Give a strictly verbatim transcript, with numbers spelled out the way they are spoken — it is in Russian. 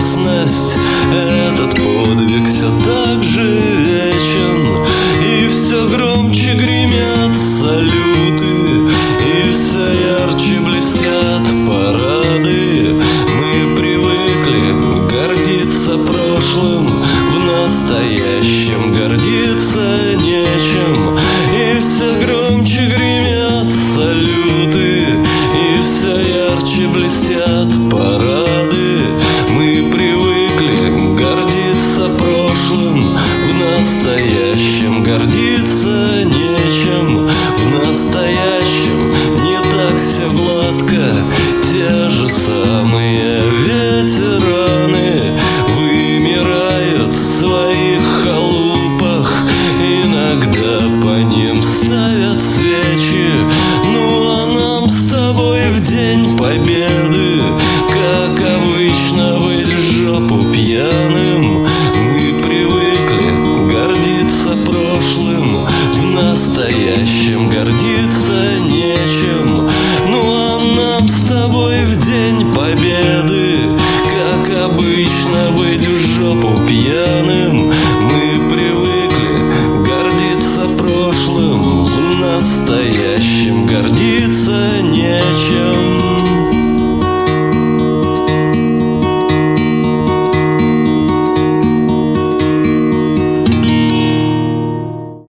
честность. Этот подвиг все так же вечен, и все громче гремят салюты, и все ярче блестят парады. Мы привыкли гордиться прошлым, в настоящем гордиться нечем. И все громче гремят салюты, и все ярче блестят парады. Мы привыкли гордиться прошлым, в настоящем гордиться нечем. В настоящем не так все гладко, те же самые ветераны вымирают в своих халупах, иногда по ним ставят свечи. Ну а нам с тобой в день победы, как обычно, быть в жопу пьяным. Мы привыкли гордиться прошлым, в настоящем гордиться нечем. Ну а нам с тобой в день победы, как обычно, быть в жопу пьяным.